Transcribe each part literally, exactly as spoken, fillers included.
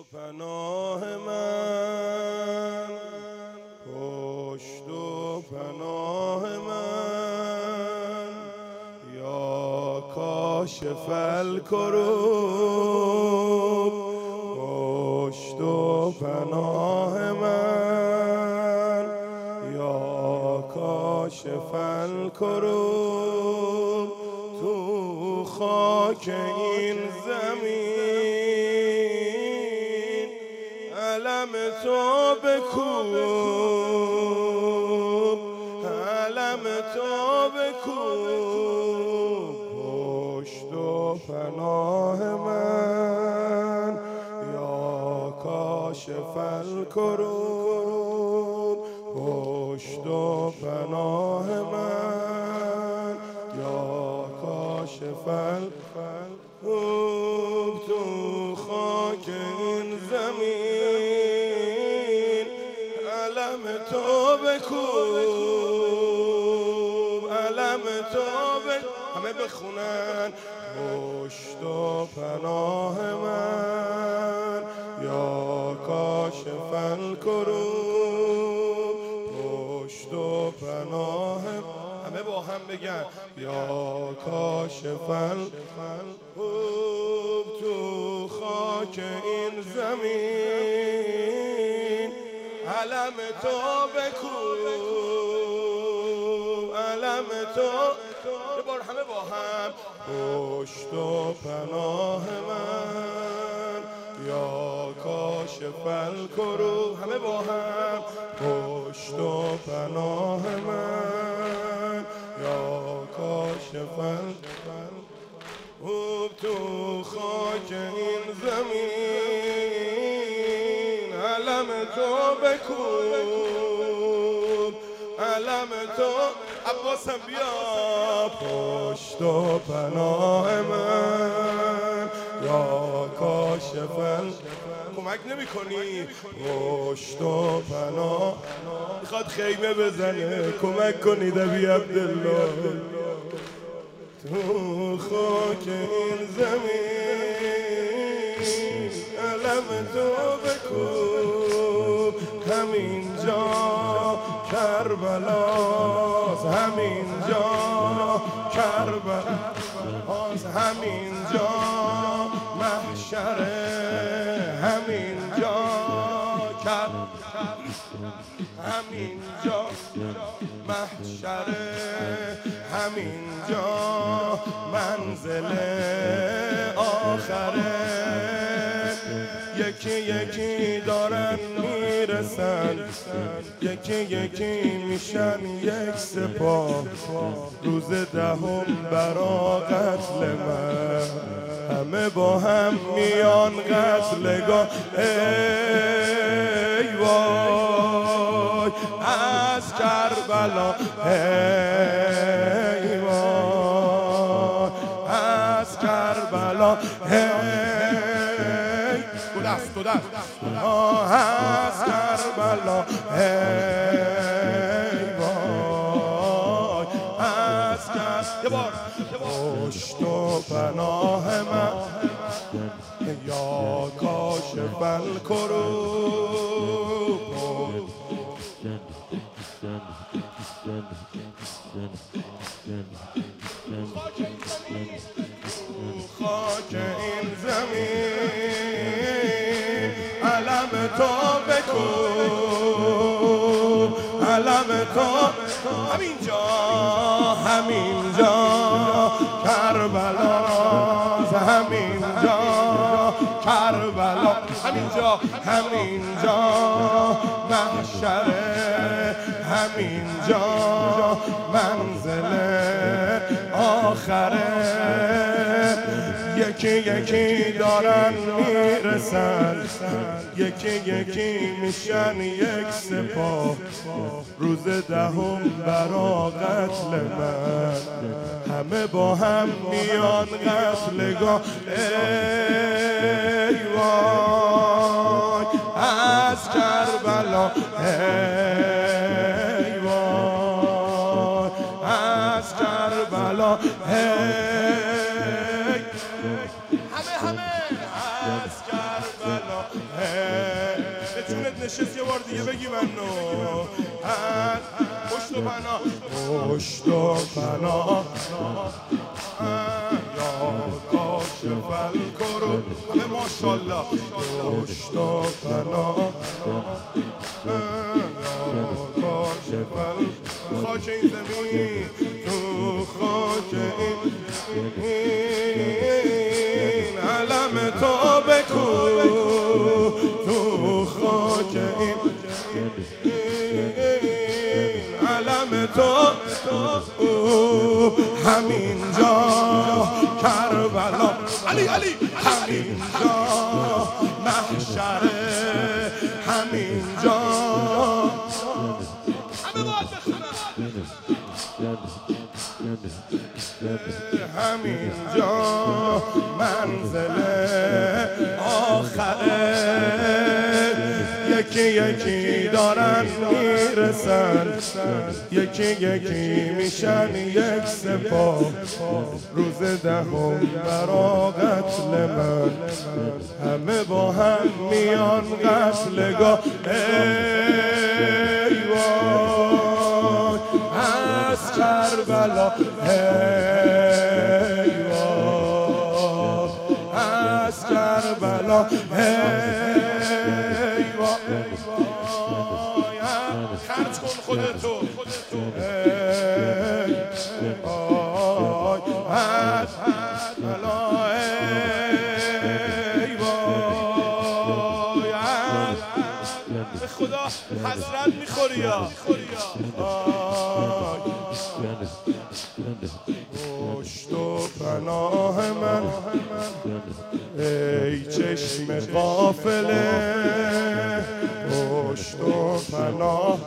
پناه من، پشت و پناه من، یا کاشف الکروب. پشت و پناه من، یا کاشف الکروب. تو خاک این زمین علم تو بکوب، علم تو بکوب. پشت و پناه من، یا کاشف الکروب. پشت و پناه من، یا کاشف الکروب. تو خاک این زمین علم تو بکوب، علم تو بکوب. همه بخونن. پشت و پناه من، یا کاشف الکروب. پشت و پناه من، همه با هم بگن یا کاشف الکروب. تو خاک این زمین علم تو بکوب، علم تو. یه بار همه با هم. پشت و پناه من، یا کاشف الکروب. همه با هم. پشت و پناه من، یا کاشف الکروب. تو خاک این زمین علم تو بکوب، علم تو. عباسم بیا. پشت و پناه من، یا کاشف الکروب. کمک نمی کنی؟ پشت و پناه. میخواد خیمه بزنه، کمک کنید ابی عبدالله. تو خاک این زمین علم تو بکوب. همینجا کربلاست، همینجا کربلاست، همینجا محشره، همینجا کربلاست، همینجا محشره، همینجا منزل آخره. یکی یکی دارن میرسن، یکی یکی میشن یک سپاه. روز دهم برا قتل من، همه با هم میان قتلگاه. ای وای از کربلا، ای وای از کربلا. دو دست دو دست از کربلا. ای وای از کربلا. یه بار. پشت و پناه من، یا کاشف الکروب. خاک این زمین علم تو بکوب، علم تو. همینجا همینجا کربلاست، همینجا کربلا، همینجا همینجا محشره، همینجا منزل آخره. یکی یکی دارن میرسن، یکی یکی میشن یک سپاه. روز دهم برا قتل من، همه با هم میان قتلگاه. ای وای از کربلا، ای وای از کربلا. ای همه همه از کربلا. به جونت نشست یه بار دیگه بگی منو پشت و پناه پشت و پناه یا کاشف الکروب همه ماشالله پشت و پناه یا کاشف الکروب خاک این زمین تو خاک این علم تو بکو تو خاک این علم تو همینجا کربلا علی علی همینجا محشره همینجا همه باید همینجا منزل آخره یکی یکی دارن میرسن یکی یکی میشن یک سپاه روز دهم برا قتل من همه با هم میان قتلگاه ای وای از کربلا ای وای از کربلا ای وای خرج کن خودتو ای وای از کربلا ای وای به خدا حسرت میخوری یا پشت و پناه من ای چشم غافله پشت و پناه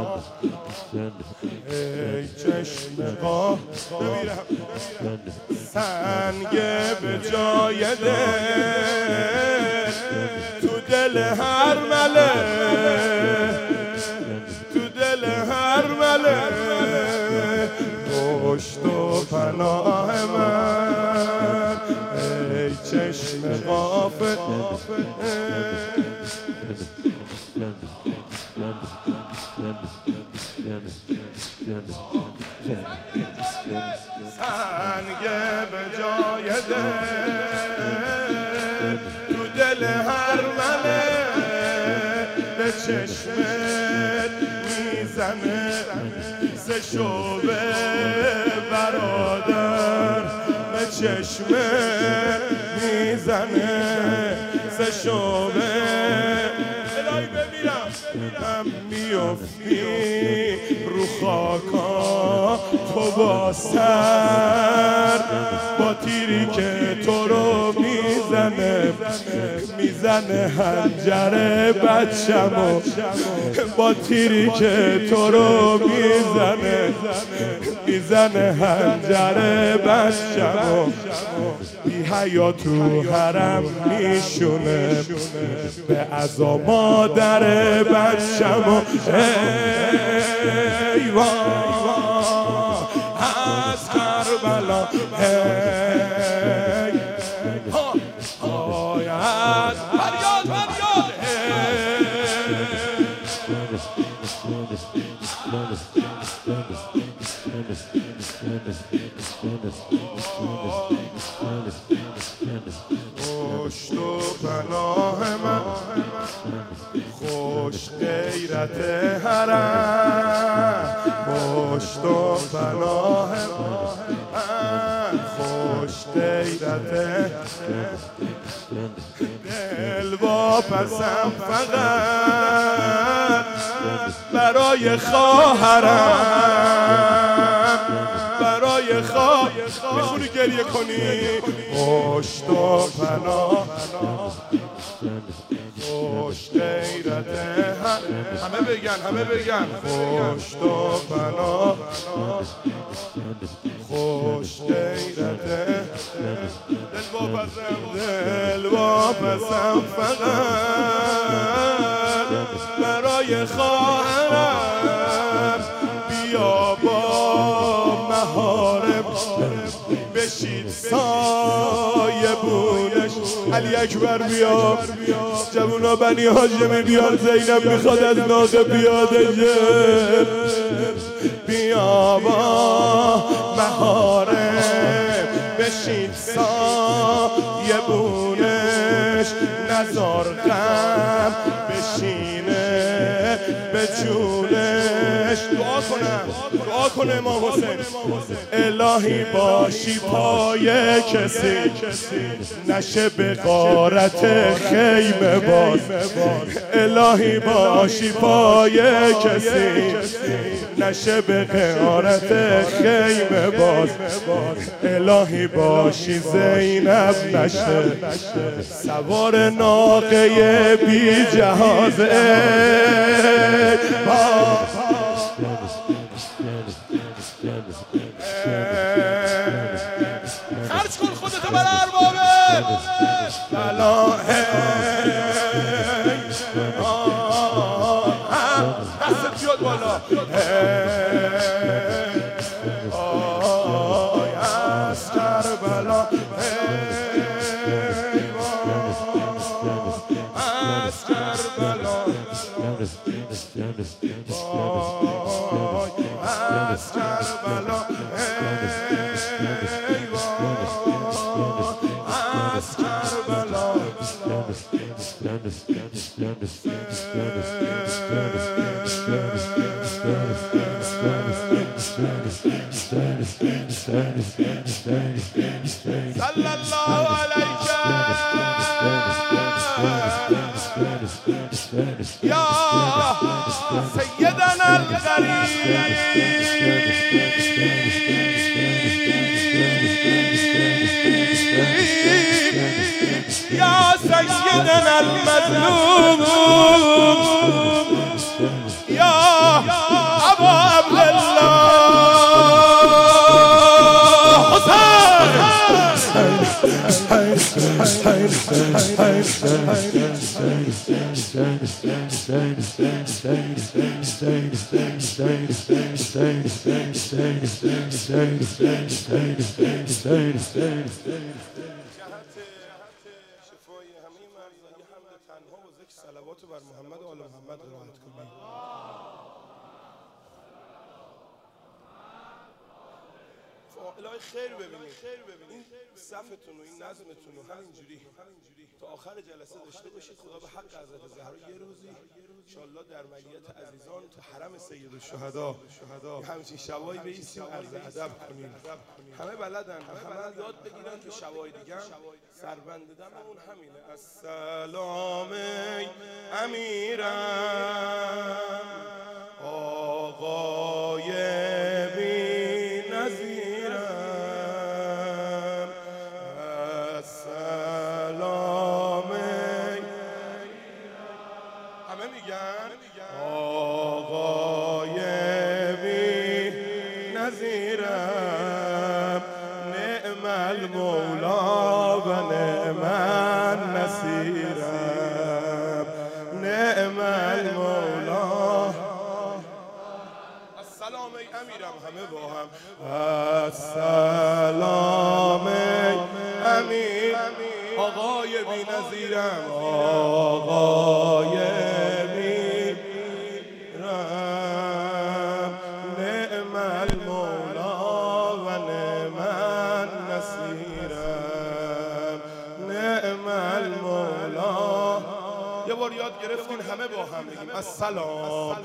ای چشم غافله سنگ به جای دل تو دل هر مله تو دل هر مله پشت و پناه من ای چشم غافل سنگ به جای دل تو دل هر مله به چشمت میزنه سه شعبه برادر به چشمت میزنه سه شعبه الهی بمیرم هم میافتی رو خاکا تو با سر با تیری که تو رو میزنه میزنه هنجره بچمو با تیری که تو رو میزنه میزنه هنجره بچمو بی حیا تو حرم میشونه به عزا مادر بچمو ای وای از کربلا ای باید فریاد فریاد پشت و پناه من خوش غیرت حرم پشت و پناه من خوش غیرت دل واپسم فقط برای خواهرم برای خواهرم میخونی گریه کنی پشت و پناه خوش غیرت همه بگن همه بگن پشت و پناه خوش غیرت دل واپسم دل واپسم فقط برای خواهرم بیا با مهارم بشید سایه بونش علی اکبر بیا، جوونا بنی هاشمی بیان، زینب میخواد از ناقه پیاده شه. بیا با مهارم بشین سایه بونش، نزار غم بشینه به جونش. دعا کنم دعا کنه امام حسین. الهی باشی پای کسی نشه به غارت خیمه باز. الهی باشی پای کسی نشه به غارت خیمه باز. الهی باشی زینب نشه سوار ناقه بی جهازه. خرج کن خودتو برای اربابه. بلا دستت بیاد بالا. آی از کربلا، از کربلا، از کربلا، از کربلا. صلی الله علیک یا سیدنا الغریب، یا سیدنا المظلوم، یا ابا عبدالله صلوات بر محمد و آل محمد قرائت کنید. الهی خیر ببینید، این صفتون و این نظمتون و همینجوری تا آخر جلسه داشته باشید. خدا به حق حضرت زهرا یه روزی انشالله در ملیت عزیزان تو حرم سید الشهدا همچین شبایی بایستیم عرض ادب کنیم. همه بلدن، همه یاد بگیرن که شبای دیگه سربند دممون همینه. السلام امیرم آقای بی نظیرم، السلام همه میگن آقای بی نظیرم، نعم المولا و نعم النصیرم، نعم المولا. السلام ای امیرم همه با هم. السلام ای امیر آقای بی نظیرم، آقای بی رم، نعم المولا و نعم النصیرم، نعم المولا. یه بار یاد گرفتین همه با هم بگیم السلام.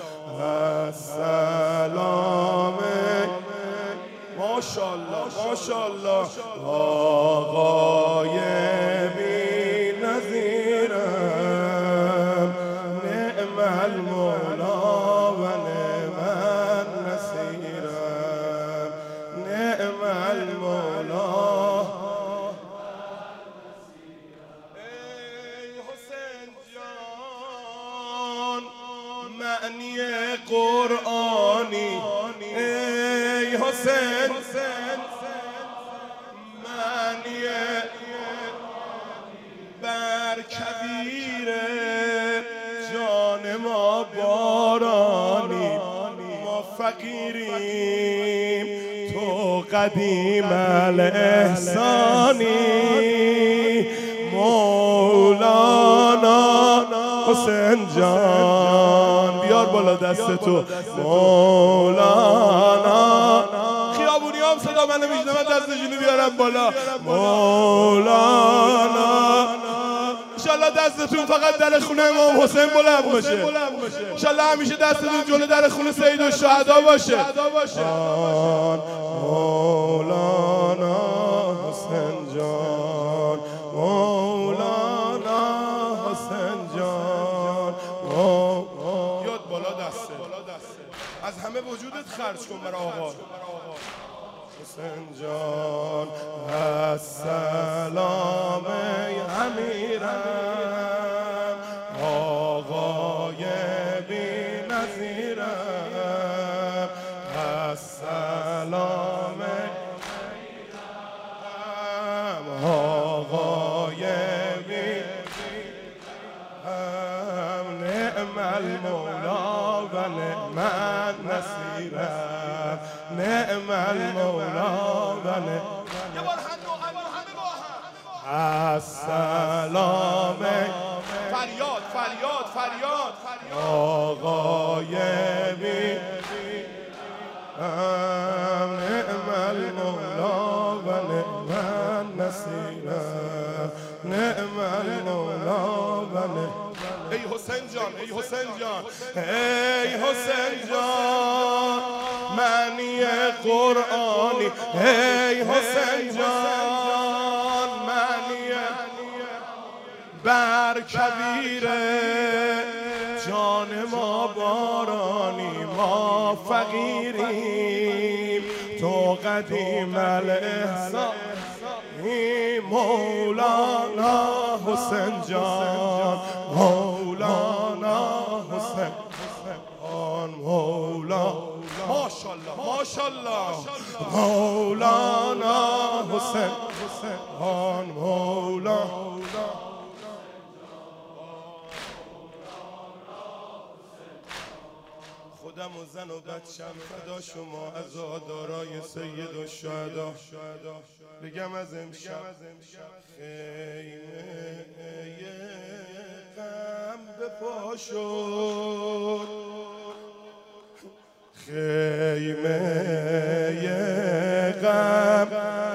السلام ماشاءالله ماشاءالله آقای بی نظیرم، نعم المولا و نعم النصیرم، نعم المولا. ای حسین جان معنی قرآنی، ای حسین معنی بر کبیر جان ما بارانی. ما فقیریم تو قدیم الاحسانی، ما حسین جان بیار بالا دستتو مولانا خیابونی هم صدا من نمیشنم من دستشونو بیارم بالا مولانا انشالله دستتون فقط در خونه امام حسین بلند باشه انشالله همیشه دستتون جلو در خونه سید الشهدا باشه مولانا حسین جان مولانا حسین جان یاد بالا دسته از همه وجودت خرج کن برای آقا حسین جان السلام امیرم آقای بی نظیرم السلام امیرم آقای بی نعم المولا و نعم النصیرم نعم المولا و نعم السلام فریاد فریاد فریاد آقای بی نعم المولا و نعم النصیرم نعم المولا و نعم ای حسین جان ای حسین جان ای حسین جان معنی قرآنی ای حسین جان معنی بر کبیره جان ما بارانی ما فقیریم تو قدیم الاحسان مولانا حسین جان مولانا حسین جان مولا ماشاءالله ماشاءالله مولانا حسین جان مولا خودم و زن و بچم فدا شما عزادارای سید الشهدا بگم از امشب خیمه غم به پا شد خیمه غم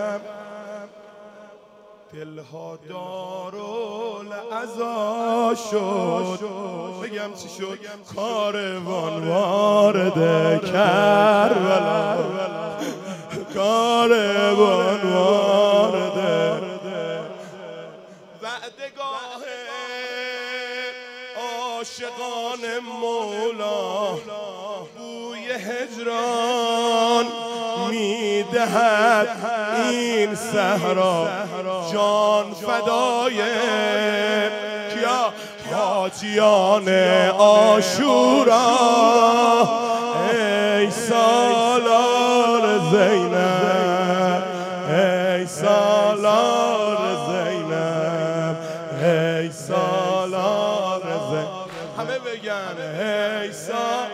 دلها دارالعزا شد بگم چی شد کاروان وارد کربلا کاروان وارد وعدگاه عاشقان مولا بوی هجران میدهد این صحرا جان فدای کیا حاجیان عاشورا ای سالار زینب ای سالار زینب ای سالار زینب همه بگن ای سالار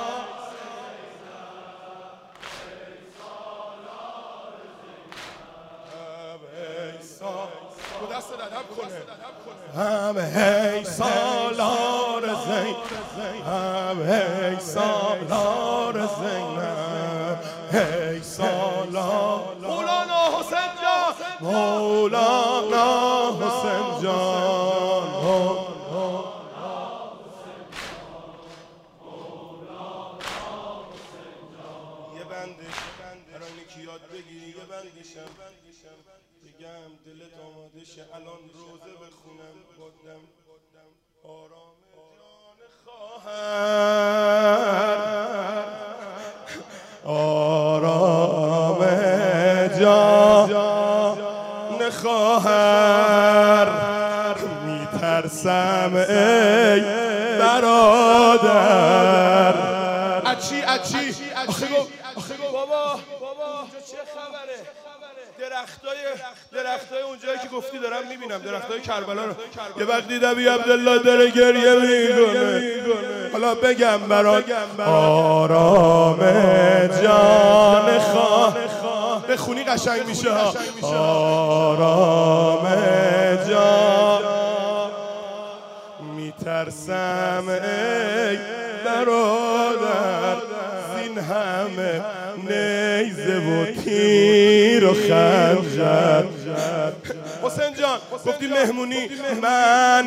هم هی سالار زین هم هی سالار زینب هی سالار مولانا حسین جان مولانا حسین جان یه بندش برای اینکه یاد بگیری یه بندشم بگم دلت آماده شه الان روزه بخونم بادم آرام جان خواهر آرام جان خواهر میترسم ای برادر اچی اچی آخه گو بابا اینجا چه خبره درختای درختای اونجایی که گفتی دارم میبینم درختای کربلا رو یه وقت دیدم ابی عبدالله داره گریه میکنه حالا بگم برات آرام جان خواه بخونی قشنگ میشه ها آرام جان میترسم ای برادر زین همه نیزه و تیر و خنجر. حسین جان گفتی مهمونی من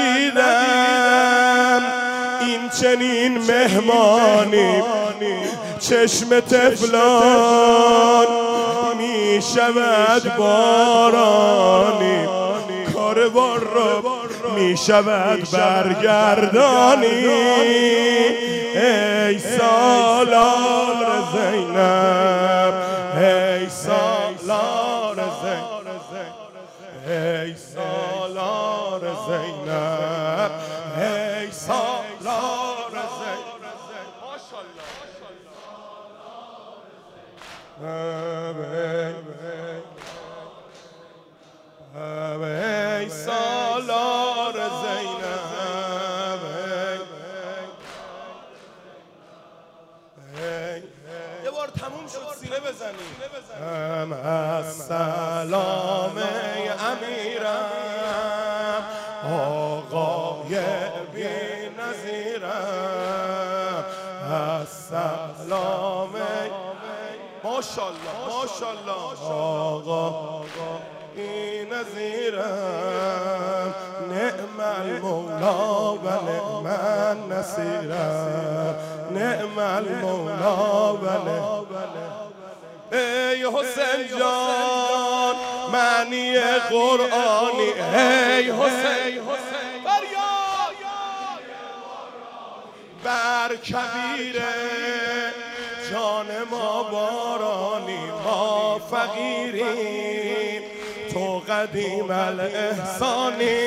ندیدم این چنین مهمانی، چشم طفلان می شود بارانی، کاروان را می شود برگردانی. ای سالار زینب، ای سالار زینب، ای سالار زینب، ای سالار زینب. ای سالار زینب، یه بار تموم شد سینه بزنیم. السلام امیرم آقای بی نظیرم، السلام ماشاءالله ماشاءالله آقا بی نظیرم، نعم المولا و نعم النصیرم، نعم المولا و نعم. ای حسین جان معنی قرآنی، ای حسین فریاد بر کبیر جان ما بارانی، ما فقیریم تو قدیم الاحسانی،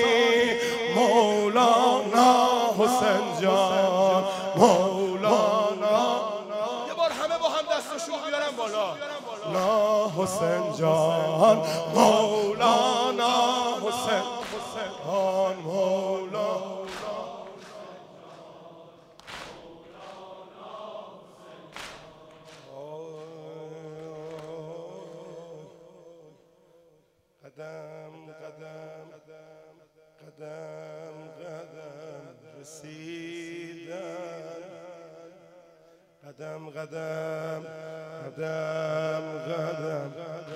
مولانا حسین جان مولانا. یه بار همه با هم دستشون بیارن بالا. نا حسین جان مولانا حسین جان مولانا. قدم قدم قدم قدم رسیدن، قدم قدم قدم قدم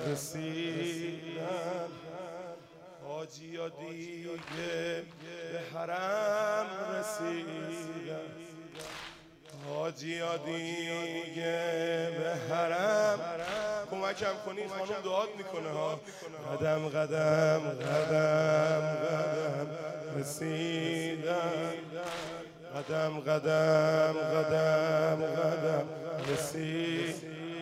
رسیدن، حاجیا دیگه به حرم رسیدن، حاجیا دیگه به حرم. کمکم کنی خانم دعات میکنه ها. قدم قدم قدم قدم رسیدن، قدم قدم قدم قدم رسید،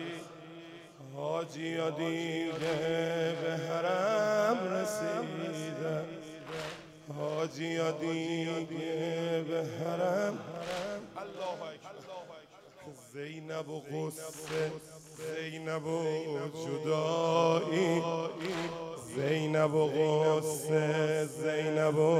حاجیا دیگه به حرم رسیدن، حاجیا دیگه به حرم. الله اکبر. زینب و غصه، زینب و جدایی، زینب و غصه، زینب و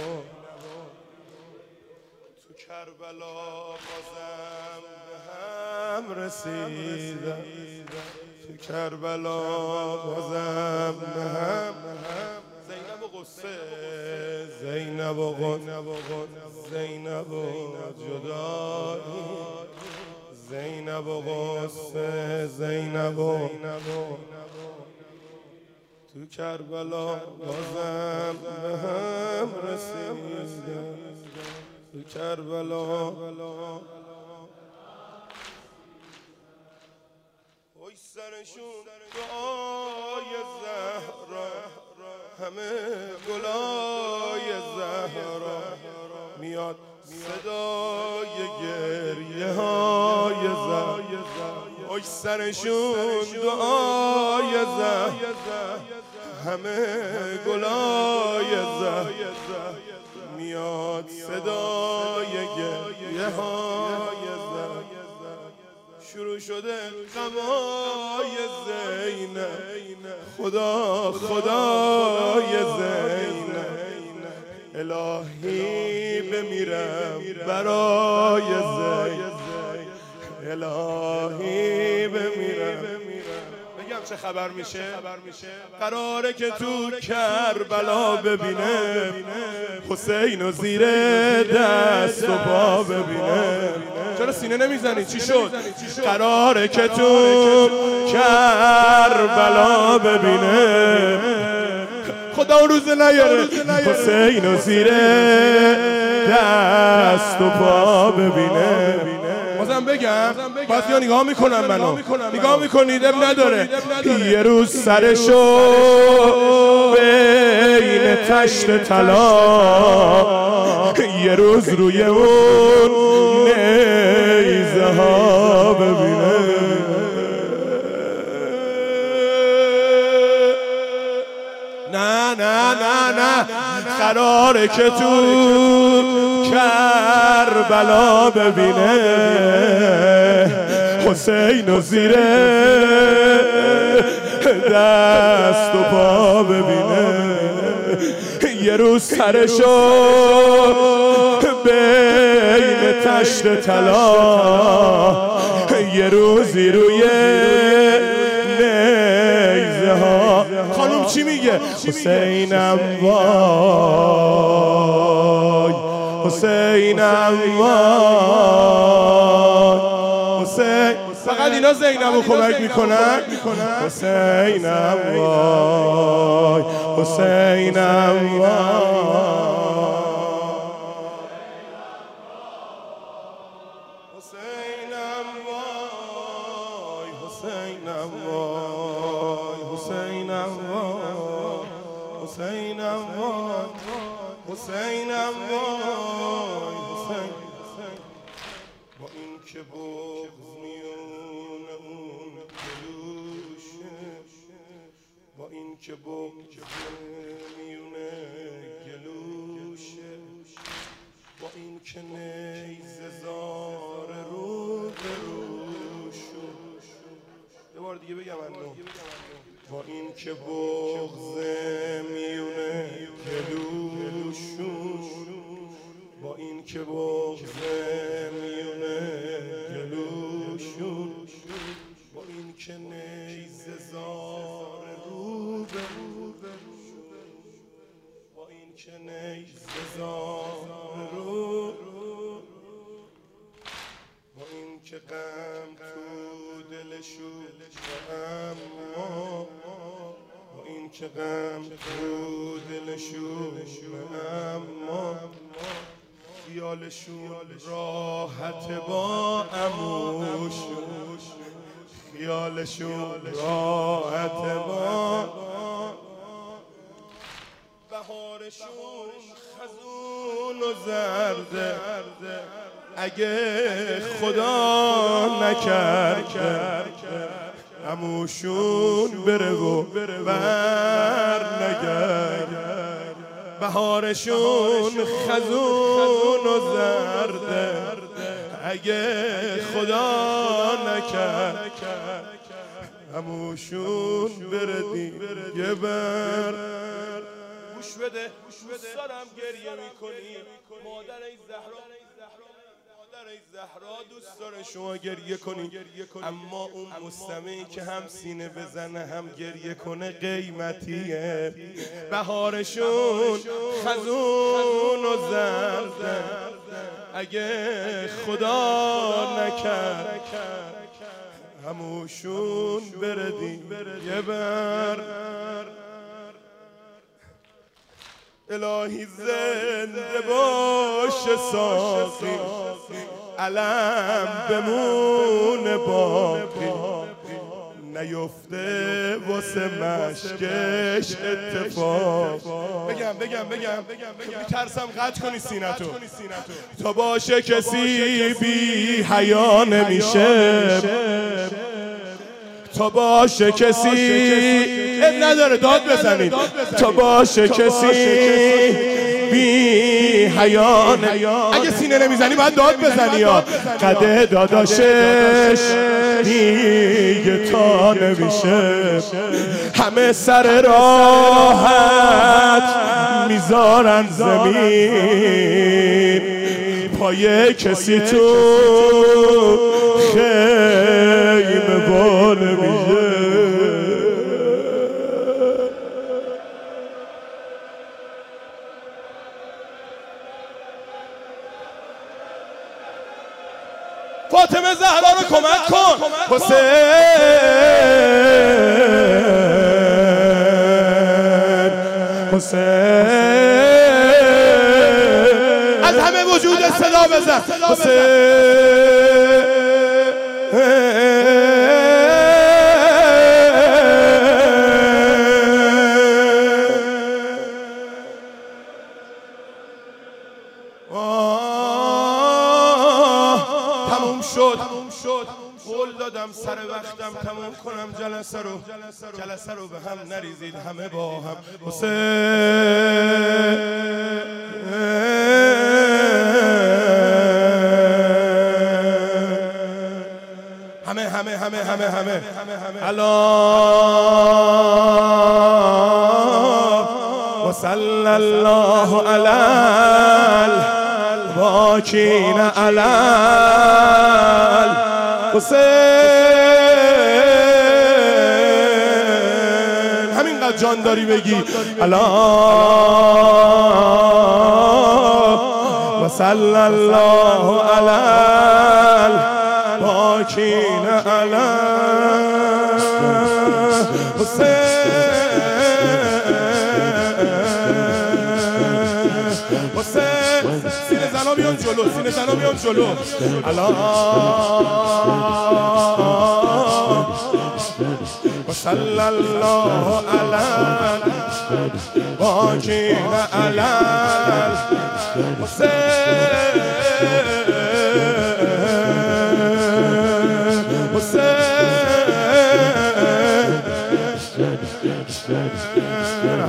تو کربلا بازم به هم رسیدن، تو کربلا بازم به هم. زینب و غصه، زینب و غصه، زینب و جدایی، زینب و غصه، زینب و تو کربلا بازم به هم رسیدن، تو کربلا. وای سرشون دعای زهرا، همه گلای زهرا، میاد صدای گریه های زهرا. وای سرشون دعای زهرا، همه گلای زهرا، میاد صدای گریه های زهرا. شروع شده غمای زینب، خدا خدای زینب، الهی بمیرم برای زینب، الهی بمیرم. بگم چه خبر میشه. قراره که تو کربلا ببینه حسین و زیر دست و پا ببینه. چرا سینه نمیزنی؟ چی شد؟ قراره که تو کربلا ببینه خدا اون روز نیاره حسین و زیر دست و پا ببینه. بازم بگم بعضی ها نگاه میکنن منو نگاه میکنید اب نداره یه روز سرشو بین تشت طلا یه روز روی اون نیزه ها ببینه. نه نه نه نه قراره که تو کربلا ببینه حسین و زیر دست و پا ببینه. یه روز سرشو بین تشت طلا یه روزی روی نیزه ها. خانوم چی میگه؟ حسینم وای حسینم وای حسین. فقط اینا زینبو کمک میکنن. حسینم وای حسینم وای حسینم وای حسینم وای حسینم وای حسینم وای حسینم وای حسین. با این که بغض میونه اون گلوشه با این که بغض میونه گلوشه با این که نیزه زار رو به روشو. یه بار دیگه بگم انو با این که بغض میونه گلوشون با این که بغض میونه گلوشون با این که نیزه زار رو به با این که نیزه زار رو با این که غم تو دلشون اما با این که غم تو دلشون اما خیالشون راحت با عموش خیالشون راحت با بهارشون خزون و زرده اگه خدا نکرده عموشون بره و بر نگرد. بهارشون خزون و زرده اگه خدا نکرد عموشون بره دیگه بر. گوش بده دوست دارم گریه میکنی مادر ای زهرا مادر ای زهرا دوست داره شما گریه کنی اما اون مستمعی که هم سینه بزنه هم گریه کنه قیمتیه. بهارشون خزون و زرده اگه خدا نکرد هموشون بره دیگه بر. الهی زنده باشه ساقی علم بمونه باقی نیفته واسه مشکش اتفاق. بگم بگم بگم میترسم قطع کنی سینتو تا باشه کسی بی حیا نمیشه تا باشه کسی اب نداره داد بزنید تا باشه کسی بی حیا. اگه سینه نمیزنی باید داد بزنی یا قده داداشش دیگه تا نمیشه. همه سر راحت میذارن زمین پای کسی تو خیمه بال میشه. فاطمه زهرا رو کمک کن حسین حسین از همه وجود صدا بزن حسین تموم شد قول دادم سر وقتم تموم کنم جلسه رو جلسه رو به هم نریزید همه با هم حسین همه همه همه همه همه الله و صلی الله علی الباکین علی حسین همینقدر جان داری بگی الله و صلی الله علی الباکین علی حسین حسین سینه زنا بیان جلو سینه زنا بیان جلو الله و صلی الله علی الباکین علی حسین حسین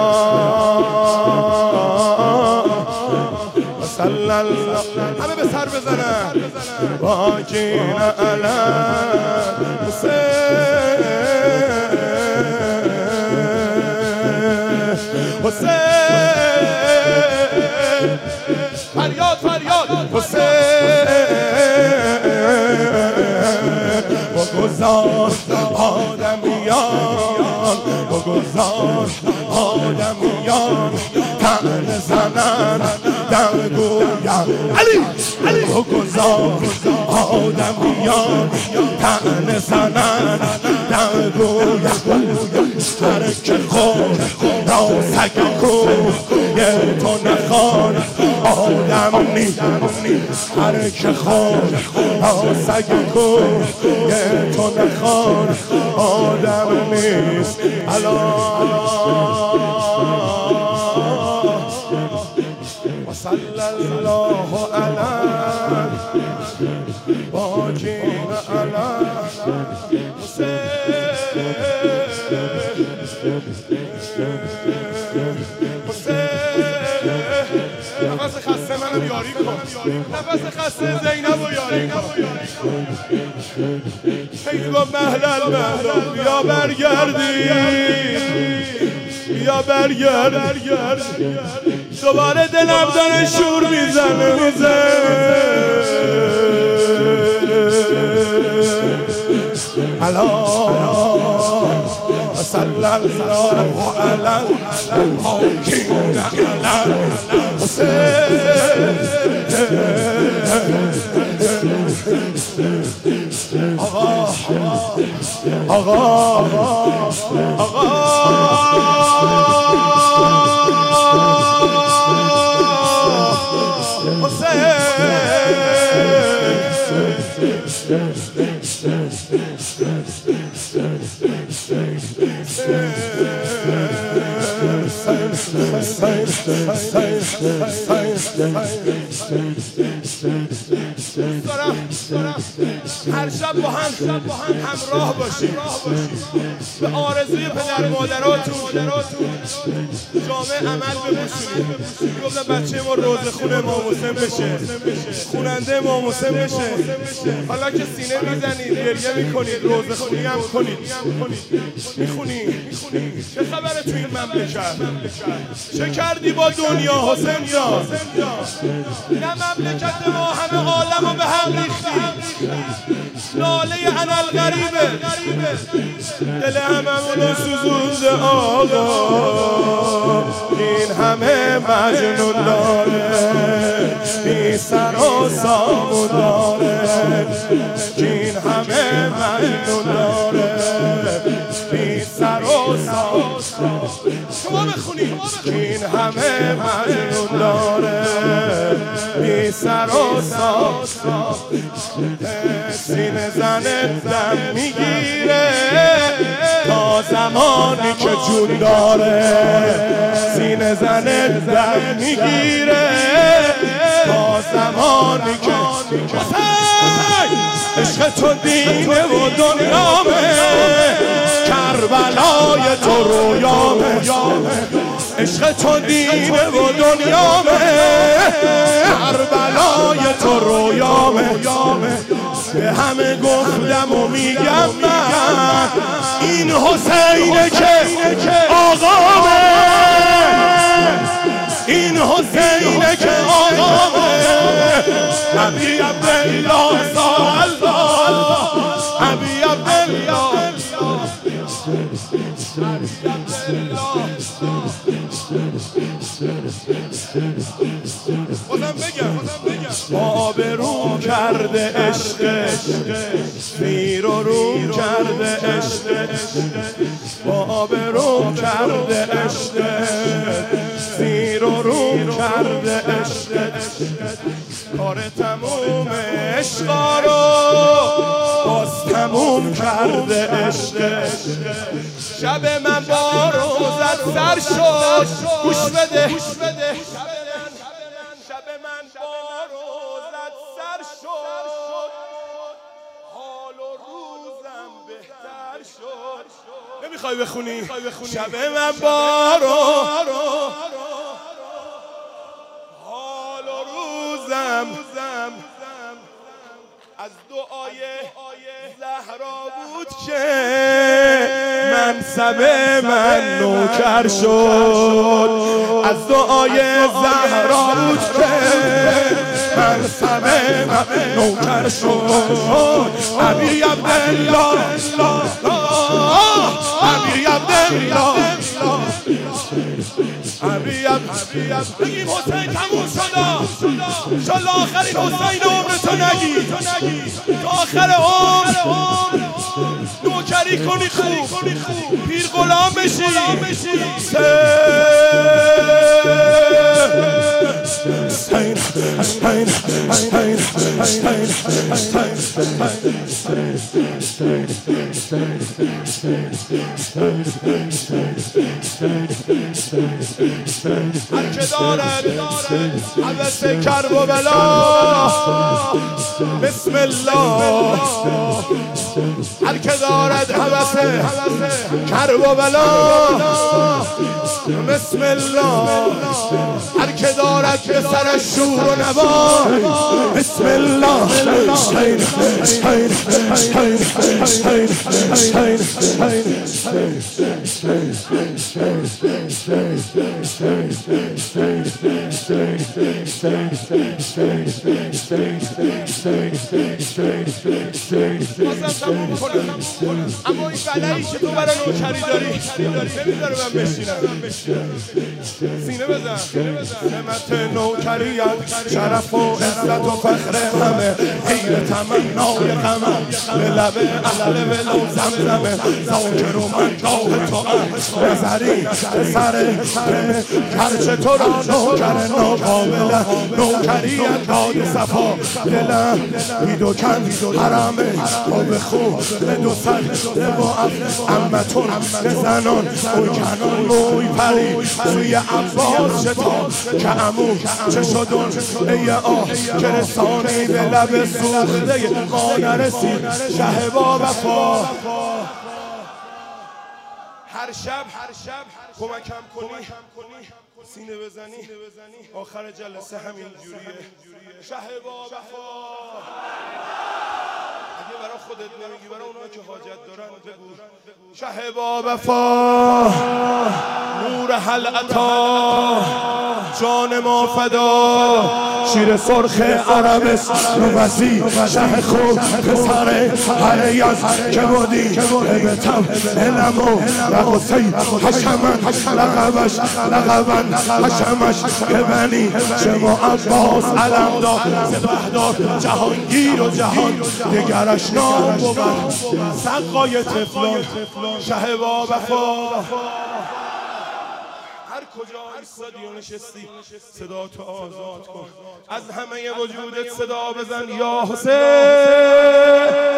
الله صلی الله همه به سر بزنن باکین علی حسین حسین فریاد فریاد حسین بگذار آدمیان بگذار آدمیان تن زنن در گویم علی علی بگذار آدمیان تن زنن در گویم هر که خود را سگ کوی تو نخوان آدم نیست هر که خود را سگ کوی تو نخوان آدم نیست و صلی الله علی باکین علی حسین نفس خسته منم یاری کن نفس خسته زینب و یاری کن خیلی با مهلل مهلل بیا برگردی بیا برگردی دوباره دلم داره شور میزنه میزنه الله صلی الله علی الباکین علی حسین آقا آقا آقا هر شب با هم همراه باشیم به آرزوی پدر مادراتون جامعه عمل بپوشونیم گفتم بچه ما روزه خون امام حسین بشه خوننده امام حسین بشه حالا که سینه میزنید گریه میکنید روزه خونی هم کنید میخونید چه خبره تو این مملکت چه کردی با دنیا حسین جان نه مملکت ما همه عالم رو به هم ریختی ناله انالغریبه دل هممونو سوزونده آقا این همه مجنون داره بی سر و سامون داره ای سر و سا سینه زنه دم میگیره تا زمانی که جون داره سینه زنه دم میگیره تا زمانی که عشق تو دینه و دنیامه کربلای تو رویامه عشق تو دینه و دنیامه کربلای تو رویامه به همه گفتم و میگم من این حسینه که آقامه این حسینه که آقامه ابی عبدالله الله ابی عبدالله بازم بگم آبرو کرده عشق زیر و رو کرده عشق آبرو کرده عشق زیر و رو کرده عشق کار تموم عشقا رو باز تموم کرده عشق شب من با روزت سر شد گوش بده شب من با روزت سر شد حال و روزم بهتر شد نمیخوای بخونی شب من با حال و روزم از دعای زهرا بود که منصب من نوکر شد از دعای زهرا بود که منصب من نوکر شد ابی عبدالله ابی عبدالله ابی عبدالله بگیم حسین تموم شد انشالله آخرین حسین عمرتو نگی تا آخر عمر نوکری کنی خوب پیر غلام بشی حسین حسین حسین حسین هر که دارد عوض کرب و بلا بسم الله هر که دارد عوض کرب و بلا بسم الله هر که دارد به سر شور و نوا بسم الله حسین حسین حسین حسین اما این بلایی که تو برای نوکری داری نمیذاره من بشینم سینه بزن نعمت نوکریت شرف و عزت و فخر همه غیر تمنای غمم به لب اهل ولو زمزمه ذاکر و من گاه تو هم نظری سر هرچه تو را نوکر ناقابل نوکریت داد صفا دلم بید و کن حرامه با به خوب به دو سر با امتون زنان اوی کنان موی پری سوی عباس شتاب که امون چه شدون ای آه که رسانی به لب سوخته ما نرسید شه با وفا هر شب کمکم کنی سینه بزنی آخر جلسه همین جوریه شه با وفا اگه برای خودت نمیگی برای اونها که حاجت دارن بگو شه با وفا نور حل عطا جان ما فدا شیر سرخ عرب نوزی شه خوب پسر هر یز که بودی به تم علمو لقصی حشمن لقبش لقبن حشمش که بنی شما عباس علم دار سپهدار جهانگیر و جهان دگرش نام بود سقای تفلان شه با وفا هر کجا ایستادی و نشستی صدا تو آزاد کن، از همه وجودت صدا بزن یا حسین.